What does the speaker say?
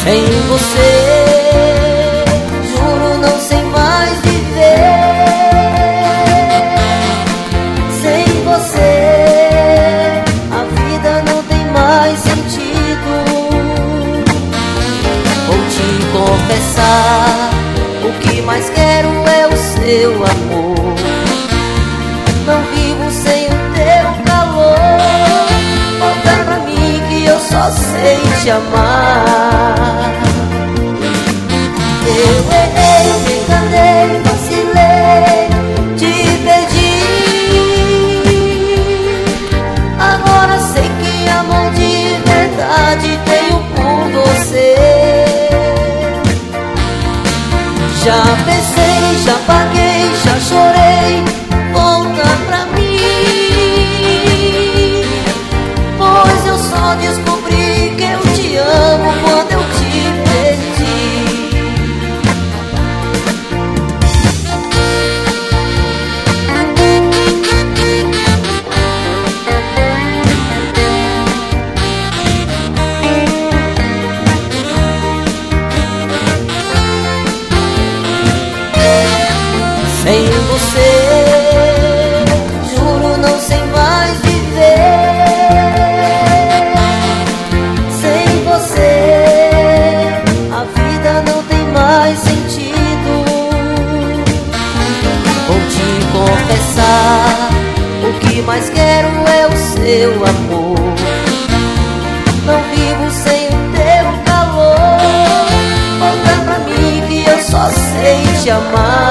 Sem você, juro, não sei mais viver. Sem você, a vida não tem mais sentido. Vou te confessar, o que mais quero é o seu amor. Não vivo sem o teu calor. Volta pra mim que eu só sei te amar. Eu errei, me enganei, vacilei, te perdi. Agora sei que amor de verdade tenho por você. Já pensei, já paguei, já chorei. Volta pra mim, pois eu só descobri que eu te amo quando eu te perdi. Sem você, juro, não sei mais viver. Sem você, a vida não tem mais sentido. Vou te confessar, o que mais quero é o seu amor. Não vivo sem o teu calor. Volta pra mim que eu só sei te amar.